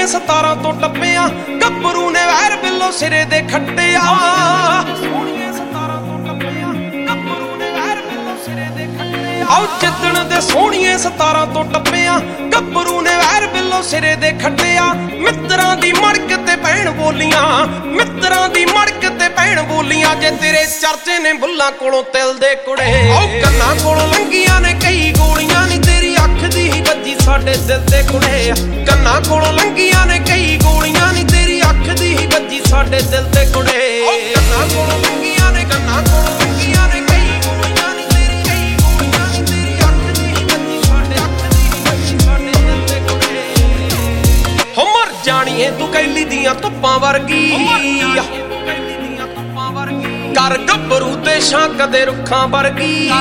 17 ਤੋਂ ਟੱਪਿਆ ਗੱਭਰੂ ਨੇ ਵੈਰ ਬਿੱਲੋ ਸਿਰੇ ਦੇ ਖੱਟਿਆ। ਆਓ ਜਿੱਦਣ ਦੇ ਸੋਹਣੀਏ 17 ਤੋਂ ਟੱਪਿਆ ਗੱਭਰੂ ਨੇ ਵੈਰ ਬਿੱਲੋ ਸਿਰੇ ਦੇ ਖੱਟਿਆ। ਮਿੱਤਰਾਂ ਦੀ ਮੜਕ ਤੇ ਭੈਣ ਬੋਲੀਆਂ, ਮਿੱਤਰਾਂ ਦੀ ਮੜਕ ਤੇ ਭੈਣ ਬੋਲੀਆਂ, ਜੇ ਤੇਰੇ ਚਰਚੇ ਨੇ ਬੁੱਲਾਂ ਕੋਲੋਂ ਤਿਲ ਦੇ ਕੁੜੇ। ਆਓ ਕੰਨਾਂ ਕੋਲੋਂ ਲੰਘੀਆਂ ਨੇ ਕਈ ਗੋਲੀਆਂ ਨੀ ਤੇਰੀ ਅੱਖ ਦੀ ਹੀ ਵੱਜੀ ਸਾਡੇ ਦਿਲ ਤੇ ਕੁੜੇ। ਕੰਨਾਂ ਕੋਲੋਂ ਲੰਘੀਆਂ ਨੇ ਕਈ ਗੋਲੀਆਂ ਨੀ ਤੇਰੀ ਅੱਖ ਦੀ ਹੀ ਵੱਜੀ ਸਾਡੇ ਦਿਲ ਤੇ ਕੁੜੇ। ਕੰਨਾਂ ਕੋਲੋਂ ਲੰਘੀਆਂ ਨੇ, ਕੰਨਾਂ ਕੋਲੋਂ ਲੰਘੀਆਂ ਨੇ ਕਈ ਗੋਲੀਆਂ ਨੀ ਤੇਰੀ, ਕਈ ਗੋਲੀਆਂ ਨੀ ਤੇਰੀ ਅੱਖ ਦੀ ਹੀ ਵੱਜੀ ਸਾਡੇ, ਅੱਖ ਦੀ ਹੀ ਵੱਜੀ ਸਾਡੇ ਦਿਲ ਤੇ ਕੁੜੇ। ਹੋ ਮਰ ਜਾਣੀਏ ਤੂੰ ਕੈਲੀ ਦੀਆਂ ਧੁੱਪਾਂ ਵਰਗੀ, ਕਰ ਗੱਭਰੂ ਤੇ ਛਾਂ ਕਦੇ ਰੁੱਖਾਂ ਵਰਗੀ।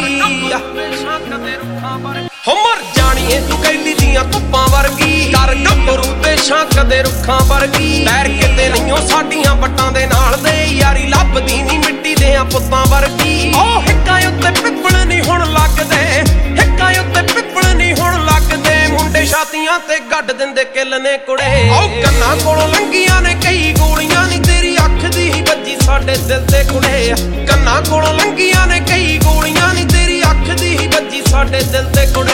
ਹੋ ਮਰ ਜਾਣੀਏ ਤੂੰ ਕੈਲੀ ਦੀਆਂ ਧੁੱਪਾਂ ਵਰਗੀ, ਕਰ ਗੱਭਰੂ ਤੇ ਛਾਂ ਕਦੇ ਰੁੱਖਾਂ ਵਰਗੀ। ਪੈਰ ਕਿਤੇ ਨਹੀਂਓ ਸਾਡੀਆਂ ਵੱਟਾਂ ਦੇ ਨਾਲ ਦੇ, ਯਾਰੀ ਲੱਭਦੀ ਨੀ ਮਿੱਟੀ ਦੇਆਂ ਪੁੱਤਾਂ ਵਰਗੀ। ਓ ਹਿੱਕਾਂ ਉੱਤੇ ਪਿੱਪਲ ਨੀ ਹੁਣ ਲੱਗਦੇ, ਹਿੱਕਾਂ ਉੱਤੇ ਪਿੱਪਲ ਨੀ ਹੁਣ ਲੱਗਦੇ, ਮੁੰਡੇ ਛਾਤੀਆਂ ਤੇ ਗੱਡ ਦਿੰਦੇ ਕਿੱਲ ਨੇ ਕੁੜੇ। ਓ ਕੰਨਾਂ ਕੋਲੋਂ ਲੰਘੀਆਂ ਨੇ ਕਈ ਗੋਲੀਆਂ ਨੀ ਤੇਰੀ ਅੱਖ ਦੀ ਹੀ ਵੱਜੀ ਸਾਡੇ ਦਿਲ ਤੇ ਕੁੜੇ। ਕੰਨਾਂ ਕੋਲੋਂ ਲੰਘੀਆਂ ਨੇ ਕਈ ਗੋਲੀਆਂ ਨੀ ਤੇਰੀ ਅੱਖ ਦੀ ਹੀ ਵੱਜੀ ਸਾਡੇ ਦਿਲ ਤੇ ਕੁੜੇ।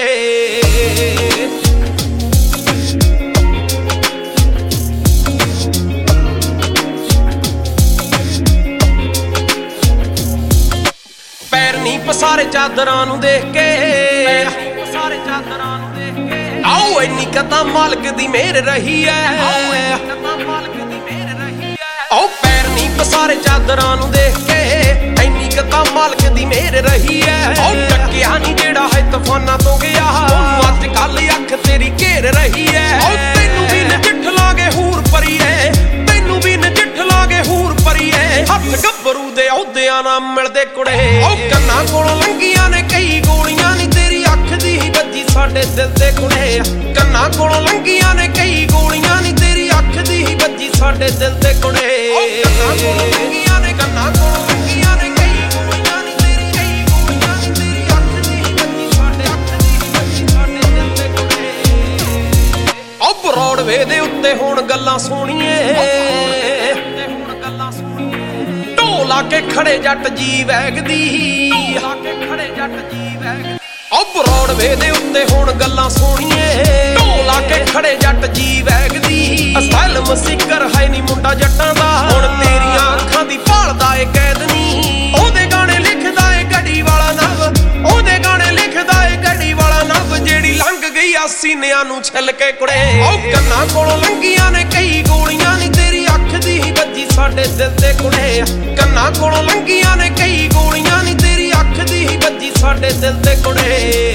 ਪੈਰ ਨੀ ਪਸਾਰੇ ਚਾਦਰਾਂ ਨੂੰ ਦੇਖ ਕੇ, ਪਸਾਰੇ ਚਾਦਰਾਂ ਨੂੰ ਦੇਖ ਕੇ। ਆਓ ਇੰਨੀ ਕਤਾ ਮਾਲਕ ਦੀ ਮਿਹਰ ਰਹੀ ਐ, ਆਓ ਪੈਰ ਨੀ ਪਸਾਰੇ ਚਾਦਰਾਂ ਨੂੰ ਦੇਖ ਕੇ, ਇੰਨੀ ਕਤਾ ਮਾਲਕ ਦੀ ਮਿਹਰ ਰਹੀ ਐ। ਆਓ ਟੱਕਿਆ ਨੀ ਜਿਹੜਾ ਹੈ ਤੂਫਾਨਾਂ ਤੋਂ ਗਿਆ, ਉਹਨੂੰ ਅੱਜ ਕੱਲ ਅੱਖ ਤੇਰੀ ਘੇਰ ਰਹੀ ਐ। ਆਓ ਤੈਨੂੰ ਵੀ ਨਜਿੱਠ ਲਾਗੇ ਹੂਰ ਪਰੀਏ, ਤੈਨੂੰ ਵੀ ਨਜਿੱਠ ਲਾਗੇ ਹੂਰ ਪਰੀਏ, ਹੱਥ ਗੱਭਰੂ ਦੇ ਅਹੁਦਿਆਂ ਨਾਲ ਮਿਲਦੇ ਕੁੜੇ। ਆਓ ਕੰਨਾਂ ਕੋਲੋਂ ਲੰਘੀਆਂ ਨੇ ਕਈ ਗੋਲੀਆਂ ਨੀ ਤੇਰੀ ਅੱਖ ਦੀ ਹੀ ਵੱਜੀ ਸਾਡੇ ਦਿਲ ਤੇ ਕੁੜੇ। ਕੰਨਾਂ ਕੋਲੋਂ ਲੰਘੀਆਂ ਨੇ ਕਈ ਗੋਲੀਆਂ ਨੀ ਤੇਰੀ ਅੱਖ ਦੀ ਹੀ ਵੱਜੀ ਸਾਡੇ ਦਿਲ ਤੇ ਕੁੜੇ। ਕੰਨਾਂ ਕੋਲੋਂ ਲੰਘੀਆਂ ਨੇ, ਕੰਨਾਂ ਕੋਲੋਂ ਲੰਘੀਆਂ ਨੇ ਕਈ ਗੋਲੀਆਂ ਨੀ ਤੇਰੀ, ਕਈ ਗੋਲੀਆਂ ਨੀ ਤੇਰੀ ਅੱਖ ਦੀ ਹੀ ਵੱਜੀ ਸਾਡੇ, ਅੱਖ ਦੀ ਹੀ ਵੱਜੀ ਸਾਡੇ ਦਿਲ ਤੇ ਕੁੜੇ। ਓ ਬਰੋਡਵੇ ਦੇ ਉੱਤੇ ਹੁਣ ਗੱਲਾਂ ਸੁਣੀਏ, ਢੋਲ ਲਾ ਕੇ ਖੜੇ ਜੱਟ ਜੀ ਵੈਗਦੀ, ਢੋਲ ਲਾ ਕੇ ਖੜੇ ਜੱਟ ਜੀ ਵੈਗਦੀ। ਓ ਬਰੋਡਵੇ ਦੇ ਉੱਤੇ ਹੁਣ ਗੱਲਾਂ ਸੁਣੀਏ, ਢੋਲ ਲਾ ਕੇ ਖੜੇ ਜੱਟ ਜੀ ਵੈਗਦੀ। ਅਸਲਮ ਸਿੱਕਰ ਹੈ ਨੀ ਮੁੰਡਾ ਜੱਟਾਂ ਦਾ, ਹੁਣ ਤੇਰੀਆਂ ਅੱਖਾਂ ਦੀ ਭਾਲਦਾ ਏ ਕੈਦ ਨੀ। ਉਹਦੇ ਗਾਣੇ ਲਿਖਦਾ ਏ ਗੜੀ ਵਾਲਾ ਨਵ, ਉਹਦੇ ਗਾਣੇ ਲਿਖਦਾ ਏ ਗੜੀ ਵਾਲਾ ਨਵ, ਜਿਹੜੀ ਲੰਘ ਗਈ ਆ ਸੀਨਿਆਂ ਨੂੰ ਛਿੱਲ ਕੇ ਕੁੜੇ। ਓ ਕੰਨਾਂ ਕੋਲੋਂ ਲੰਘੀਆਂ ਨੇ ਕਈ ਗੋਲੀਆਂ ਨੀ ਤੇਰੀ ਅੱਖ ਦੀ ਹੀ ਵੱਜੀ ਸਾਡੇ ਦਿਲ ਤੇ ਕੁੜੇ। ਕੰਨਾਂ ਕੋਲੋਂ ਲੰਘੀਆਂ ਨੇ ਕਈ ਗੋਲੀਆਂ ਨੀ ਤੇਰੀ ਅੱਖ ਦੀ ਹੀ ਵੱਜੀ ਸਾਡੇ ਦਿਲ ਤੇ ਕੁੜੇ।